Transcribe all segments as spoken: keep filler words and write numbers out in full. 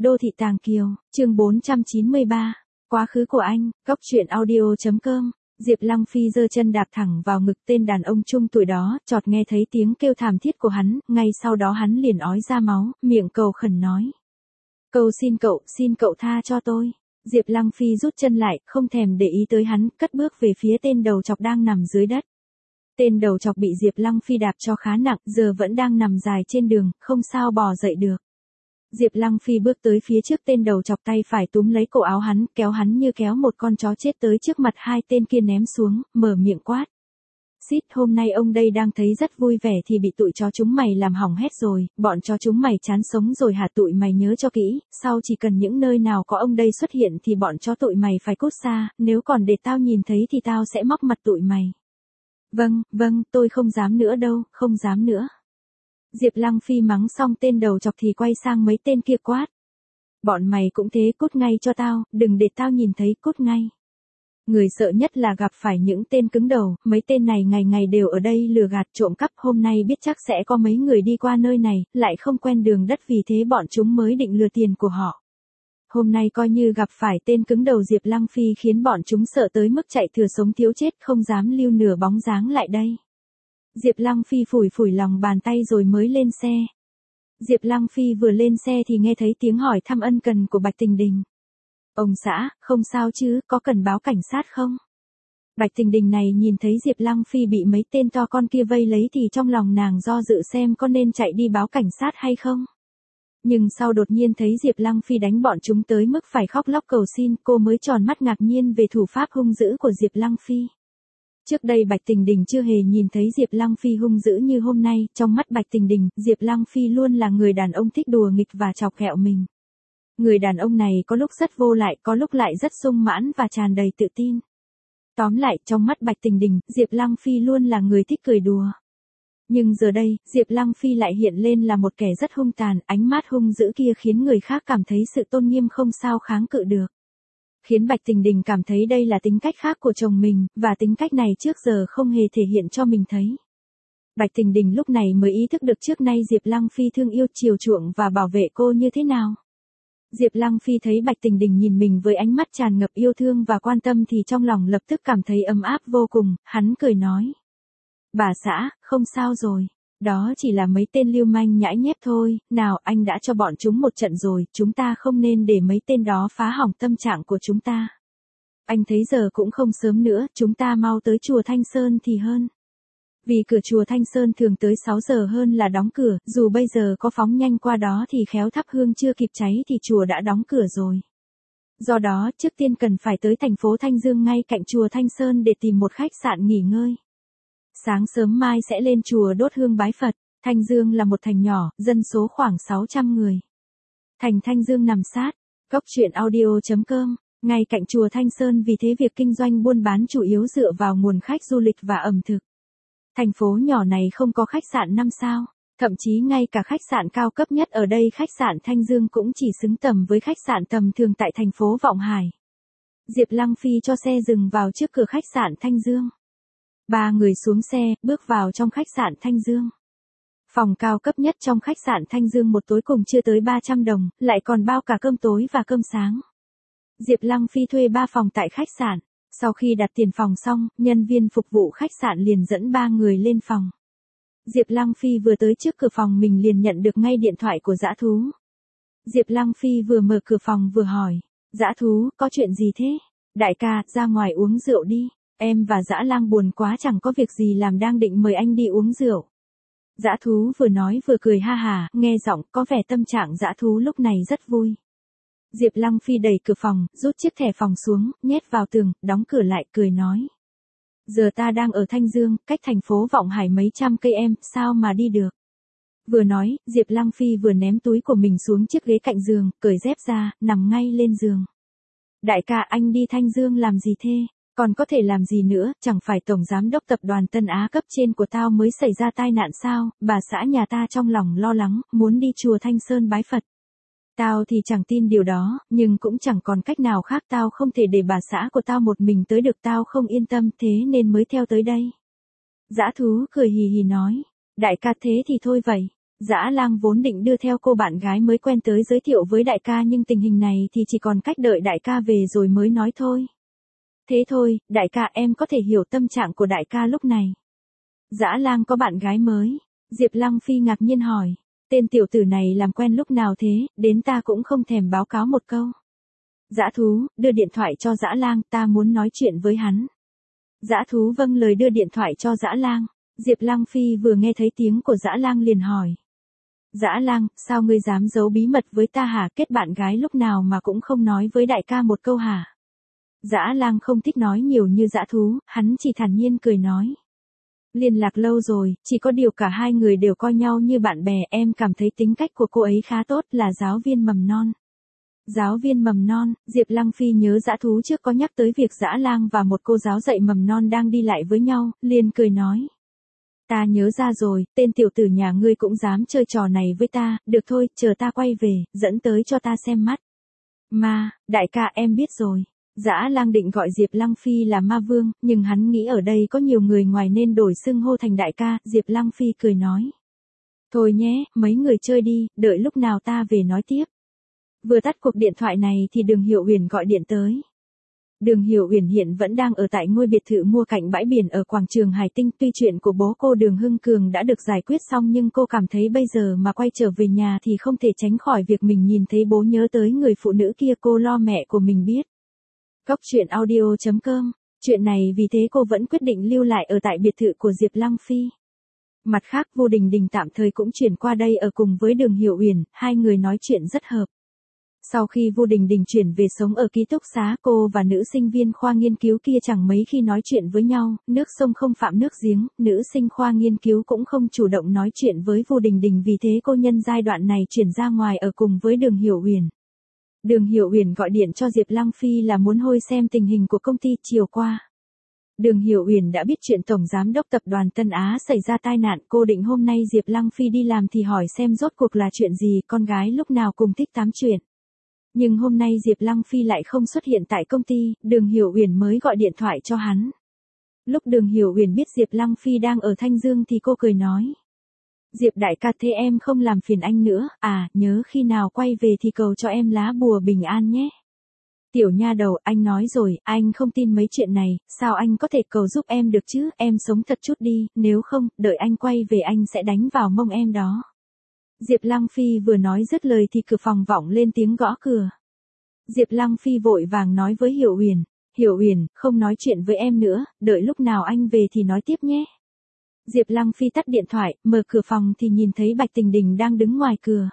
Đô thị Tàng Kiều, chương bốn trăm chín mươi ba. Quá khứ của anh, góc truyện audio.com. Diệp Lăng Phi giơ chân đạp thẳng vào ngực tên đàn ông trung tuổi đó, chợt nghe thấy tiếng kêu thảm thiết của hắn, ngay sau đó hắn liền ói ra máu, miệng cầu khẩn nói. Cầu xin cậu, xin cậu tha cho tôi. Diệp Lăng Phi rút chân lại, không thèm để ý tới hắn, cất bước về phía tên đầu chọc đang nằm dưới đất. Tên đầu chọc bị Diệp Lăng Phi đạp cho khá nặng, giờ vẫn đang nằm dài trên đường, không sao bò dậy được. Diệp Lăng Phi bước tới phía trước tên đầu chọc, tay phải túm lấy cổ áo hắn, kéo hắn như kéo một con chó chết tới trước mặt hai tên kia ném xuống, mở miệng quát. Xít, hôm nay ông đây đang thấy rất vui vẻ thì bị tụi chó chúng mày làm hỏng hết rồi, bọn chó chúng mày chán sống rồi hả? Tụi mày nhớ cho kỹ, sau chỉ cần những nơi nào có ông đây xuất hiện thì bọn chó tụi mày phải cút xa, nếu còn để tao nhìn thấy thì tao sẽ móc mặt tụi mày. Vâng, vâng, tôi không dám nữa đâu, không dám nữa. Diệp Lăng Phi mắng xong tên đầu chọc thì quay sang mấy tên kia quát. Bọn mày cũng thế, cút ngay cho tao, đừng để tao nhìn thấy, cút ngay. Người sợ nhất là gặp phải những tên cứng đầu, mấy tên này ngày ngày đều ở đây lừa gạt trộm cắp, hôm nay biết chắc sẽ có mấy người đi qua nơi này, lại không quen đường đất vì thế bọn chúng mới định lừa tiền của họ. Hôm nay coi như gặp phải tên cứng đầu Diệp Lăng Phi khiến bọn chúng sợ tới mức chạy thừa sống thiếu chết, không dám lưu nửa bóng dáng lại đây. Diệp Lăng Phi phủi phủi lòng bàn tay rồi mới lên xe. Diệp Lăng Phi vừa lên xe thì nghe thấy tiếng hỏi thăm ân cần của Bạch Tình Đình. Ông xã, không sao chứ, có cần báo cảnh sát không? Bạch Tình Đình này nhìn thấy Diệp Lăng Phi bị mấy tên to con kia vây lấy thì trong lòng nàng do dự xem có nên chạy đi báo cảnh sát hay không. Nhưng sau đột nhiên thấy Diệp Lăng Phi đánh bọn chúng tới mức phải khóc lóc cầu xin, cô mới tròn mắt ngạc nhiên về thủ pháp hung dữ của Diệp Lăng Phi. Trước đây Bạch Tình Đình chưa hề nhìn thấy Diệp Lăng Phi hung dữ như hôm nay, trong mắt Bạch Tình Đình, Diệp Lăng Phi luôn là người đàn ông thích đùa nghịch và chọc ghẹo mình. Người đàn ông này có lúc rất vô lại, có lúc lại rất sung mãn và tràn đầy tự tin. Tóm lại, trong mắt Bạch Tình Đình, Diệp Lăng Phi luôn là người thích cười đùa. Nhưng giờ đây, Diệp Lăng Phi lại hiện lên là một kẻ rất hung tàn, ánh mắt hung dữ kia khiến người khác cảm thấy sự tôn nghiêm không sao kháng cự được. Khiến Bạch Tình Đình cảm thấy đây là tính cách khác của chồng mình, và tính cách này trước giờ không hề thể hiện cho mình thấy. Bạch Tình Đình lúc này mới ý thức được trước nay Diệp Lăng Phi thương yêu chiều chuộng và bảo vệ cô như thế nào. Diệp Lăng Phi thấy Bạch Tình Đình nhìn mình với ánh mắt tràn ngập yêu thương và quan tâm thì trong lòng lập tức cảm thấy ấm áp vô cùng, hắn cười nói. Bà xã, không sao rồi, đó chỉ là mấy tên lưu manh nhãi nhép thôi, nào anh đã cho bọn chúng một trận rồi, chúng ta không nên để mấy tên đó phá hỏng tâm trạng của chúng ta. Anh thấy giờ cũng không sớm nữa, chúng ta mau tới chùa Thanh Sơn thì hơn. Vì cửa chùa Thanh Sơn thường tới sáu giờ hơn là đóng cửa, dù bây giờ có phóng nhanh qua đó thì khéo thắp hương chưa kịp cháy thì chùa đã đóng cửa rồi. Do đó, trước tiên cần phải tới thành phố Thanh Dương ngay cạnh chùa Thanh Sơn để tìm một khách sạn nghỉ ngơi. Sáng sớm mai sẽ lên chùa đốt hương bái Phật. Thanh Dương là một thành nhỏ, dân số khoảng sáu trăm người. Thành Thanh Dương nằm sát góc truyện audio.com, ngay cạnh chùa Thanh Sơn, vì thế việc kinh doanh buôn bán chủ yếu dựa vào nguồn khách du lịch và ẩm thực. Thành phố nhỏ này không có khách sạn năm sao, thậm chí ngay cả khách sạn cao cấp nhất ở đây, khách sạn Thanh Dương cũng chỉ xứng tầm với khách sạn tầm thường tại thành phố Vọng Hải. Diệp Lăng Phi cho xe dừng vào trước cửa khách sạn Thanh Dương. Ba người xuống xe, bước vào trong khách sạn Thanh Dương. Phòng cao cấp nhất trong khách sạn Thanh Dương một tối cùng chưa tới ba trăm đồng, lại còn bao cả cơm tối và cơm sáng. Diệp Lăng Phi thuê ba phòng tại khách sạn. Sau khi đặt tiền phòng xong, nhân viên phục vụ khách sạn liền dẫn ba người lên phòng. Diệp Lăng Phi vừa tới trước cửa phòng mình liền nhận được ngay điện thoại của Dã Thú. Diệp Lăng Phi vừa mở cửa phòng vừa hỏi. Dã Thú, có chuyện gì thế? Đại ca, ra ngoài uống rượu đi. Em và Dã Lang buồn quá chẳng có việc gì làm đang định mời anh đi uống rượu. Dã Thú vừa nói vừa cười ha hà, nghe giọng có vẻ tâm trạng Dã Thú lúc này rất vui. Diệp Lăng Phi đẩy cửa phòng, rút chiếc thẻ phòng xuống, nhét vào tường, đóng cửa lại, cười nói. Giờ ta đang ở Thanh Dương, cách thành phố Vọng Hải mấy trăm cây em, sao mà đi được. Vừa nói, Diệp Lăng Phi vừa ném túi của mình xuống chiếc ghế cạnh giường, cởi dép ra, nằm ngay lên giường. Đại ca, anh đi Thanh Dương làm gì thế? Còn có thể làm gì nữa, chẳng phải tổng giám đốc tập đoàn Tân Á cấp trên của tao mới xảy ra tai nạn sao? Bà xã nhà ta trong lòng lo lắng, muốn đi chùa Thanh Sơn bái Phật. Tao thì chẳng tin điều đó, nhưng cũng chẳng còn cách nào khác, tao không thể để bà xã của tao một mình tới được, tao không yên tâm, thế nên mới theo tới đây. Dã Thú cười hì hì nói, đại ca thế thì thôi vậy. Dã Lang vốn định đưa theo cô bạn gái mới quen tới giới thiệu với đại ca nhưng tình hình này thì chỉ còn cách đợi đại ca về rồi mới nói thôi. Thế thôi, đại ca em có thể hiểu tâm trạng của đại ca lúc này. Dã Lang có bạn gái mới. Diệp Lăng Phi ngạc nhiên hỏi. Tên tiểu tử này làm quen lúc nào thế, đến ta cũng không thèm báo cáo một câu. Dã thú, đưa điện thoại cho Dã Lang, ta muốn nói chuyện với hắn. Dã thú vâng lời đưa điện thoại cho Dã Lang. Diệp Lăng Phi vừa nghe thấy tiếng của Dã Lang liền hỏi. Dã Lang, sao ngươi dám giấu bí mật với ta hả, kết bạn gái lúc nào mà cũng không nói với đại ca một câu hả? Dã Lang không thích nói nhiều như dã thú, hắn chỉ thản nhiên cười nói. Liên lạc lâu rồi, chỉ có điều cả hai người đều coi nhau như bạn bè, em cảm thấy tính cách của cô ấy khá tốt, là giáo viên mầm non. Giáo viên mầm non, Diệp Lăng Phi nhớ dã thú trước có nhắc tới việc Dã Lang và một cô giáo dạy mầm non đang đi lại với nhau, liền cười nói. Ta nhớ ra rồi, tên tiểu tử nhà ngươi cũng dám chơi trò này với ta, được thôi, chờ ta quay về, dẫn tới cho ta xem mắt. Ma, đại ca em biết rồi. Dã Lang định gọi Diệp Lăng Phi là ma vương, nhưng hắn nghĩ ở đây có nhiều người ngoài nên đổi xưng hô thành đại ca, Diệp Lăng Phi cười nói. Thôi nhé, mấy người chơi đi, đợi lúc nào ta về nói tiếp. Vừa tắt cuộc điện thoại này thì Đường Hiểu Uyển gọi điện tới. Đường Hiểu Uyển hiện vẫn đang ở tại ngôi biệt thự mua cạnh bãi biển ở quảng trường Hải Tinh, tuy chuyện của bố cô Đường Hưng Cường đã được giải quyết xong nhưng cô cảm thấy bây giờ mà quay trở về nhà thì không thể tránh khỏi việc mình nhìn thấy bố nhớ tới người phụ nữ kia, cô lo mẹ của mình biết. Cốc truyện audio chấm com, chuyện này vì thế cô vẫn quyết định lưu lại ở tại biệt thự của Diệp Lăng Phi. Mặt khác Vu Đình Đình tạm thời cũng chuyển qua đây ở cùng với Đường Hiểu Uyển, hai người nói chuyện rất hợp. Sau khi Vu Đình Đình chuyển về sống ở ký túc xá, cô và nữ sinh viên khoa nghiên cứu kia chẳng mấy khi nói chuyện với nhau, nước sông không phạm nước giếng, nữ sinh khoa nghiên cứu cũng không chủ động nói chuyện với Vu Đình Đình, vì thế cô nhân giai đoạn này chuyển ra ngoài ở cùng với Đường Hiểu Uyển. Đường Hiểu Uyển gọi điện cho Diệp Lăng Phi là muốn hôi xem tình hình của công ty. Chiều qua, Đường Hiểu Uyển đã biết chuyện tổng giám đốc tập đoàn Tân Á xảy ra tai nạn, cô định hôm nay Diệp Lăng Phi đi làm thì hỏi xem rốt cuộc là chuyện gì, con gái lúc nào cùng thích tám chuyện. Nhưng hôm nay Diệp Lăng Phi lại không xuất hiện tại công ty, Đường Hiểu Uyển mới gọi điện thoại cho hắn. Lúc Đường Hiểu Uyển biết Diệp Lăng Phi đang ở Thanh Dương thì cô cười nói. Diệp đại ca, thế em không làm phiền anh nữa, à, nhớ khi nào quay về thì cầu cho em lá bùa bình an nhé. Tiểu nha đầu, anh nói rồi, anh không tin mấy chuyện này, sao anh có thể cầu giúp em được chứ, em sống thật chút đi, nếu không, đợi anh quay về anh sẽ đánh vào mông em đó. Diệp Lăng Phi vừa nói dứt lời thì cửa phòng vọng lên tiếng gõ cửa. Diệp Lăng Phi vội vàng nói với Hiểu Uyển, Hiểu Uyển, không nói chuyện với em nữa, đợi lúc nào anh về thì nói tiếp nhé. Diệp Lăng Phi tắt điện thoại, mở cửa phòng thì nhìn thấy Bạch Tình Đình đang đứng ngoài cửa.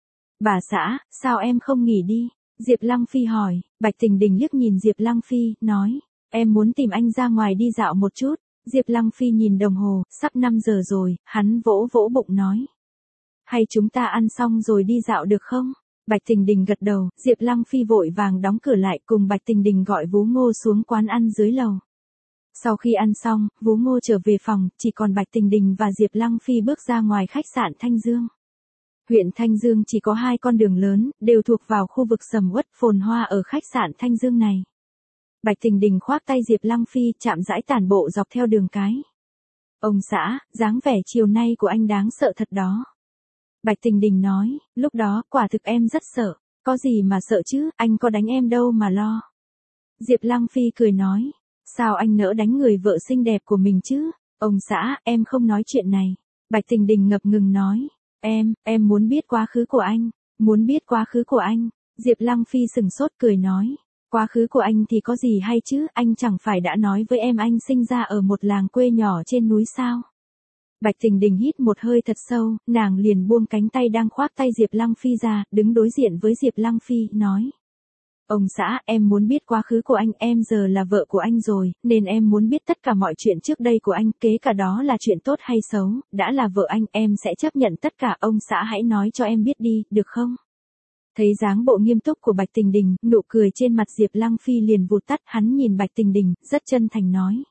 Bà xã, sao em không nghỉ đi? Diệp Lăng Phi hỏi. Bạch Tình Đình liếc nhìn Diệp Lăng Phi, nói, em muốn tìm anh ra ngoài đi dạo một chút. Diệp Lăng Phi nhìn đồng hồ, sắp năm giờ rồi, hắn vỗ vỗ bụng nói. Hay chúng ta ăn xong rồi đi dạo được không? Bạch Tình Đình gật đầu, Diệp Lăng Phi vội vàng đóng cửa lại, cùng Bạch Tình Đình gọi Vú Ngô xuống quán ăn dưới lầu. Sau khi ăn xong, Vú Ngô trở về phòng, chỉ còn Bạch Tình Đình và Diệp Lăng Phi bước ra ngoài khách sạn Thanh Dương. Huyện Thanh Dương chỉ có hai con đường lớn, đều thuộc vào khu vực sầm uất phồn hoa ở khách sạn Thanh Dương này. Bạch Tình Đình khoác tay Diệp Lăng Phi, chạm rãi tản bộ dọc theo đường cái. Ông xã, dáng vẻ chiều nay của anh đáng sợ thật đó. Bạch Tình Đình nói, lúc đó, quả thực em rất sợ. Có gì mà sợ chứ, anh có đánh em đâu mà lo. Diệp Lăng Phi cười nói, sao anh nỡ đánh người vợ xinh đẹp của mình chứ? Ông xã, em không nói chuyện này. Bạch Tình Đình ngập ngừng nói, em, em muốn biết quá khứ của anh. Muốn biết quá khứ của anh. Diệp Lăng Phi sừng sốt cười nói, quá khứ của anh thì có gì hay chứ, anh chẳng phải đã nói với em anh sinh ra ở một làng quê nhỏ trên núi sao? Bạch Tình Đình hít một hơi thật sâu, nàng liền buông cánh tay đang khoác tay Diệp Lăng Phi ra, đứng đối diện với Diệp Lăng Phi, nói. Ông xã, em muốn biết quá khứ của anh, em giờ là vợ của anh rồi, nên em muốn biết tất cả mọi chuyện trước đây của anh, kể cả đó là chuyện tốt hay xấu, đã là vợ anh, em sẽ chấp nhận tất cả, ông xã hãy nói cho em biết đi, được không? Thấy dáng bộ nghiêm túc của Bạch Tình Đình, nụ cười trên mặt Diệp Lăng Phi liền vụt tắt, hắn nhìn Bạch Tình Đình, rất chân thành nói.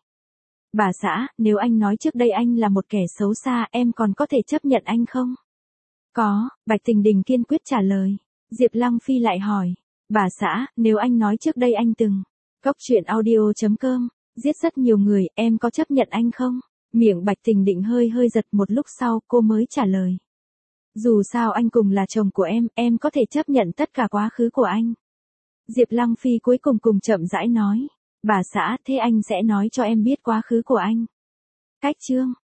Bà xã, nếu anh nói trước đây anh là một kẻ xấu xa, em còn có thể chấp nhận anh không? Có, Bạch Tình Đình kiên quyết trả lời. Diệp Lăng Phi lại hỏi. Bà xã, nếu anh nói trước đây anh từng, cốc truyện audio chấm com, giết rất nhiều người, em có chấp nhận anh không? Miệng Bạch Tình Đình hơi hơi giật, một lúc sau cô mới trả lời. Dù sao anh cùng là chồng của em, em có thể chấp nhận tất cả quá khứ của anh. Diệp Lăng Phi cuối cùng cùng chậm rãi nói. Bà xã, thế anh sẽ nói cho em biết quá khứ của anh. Cách chương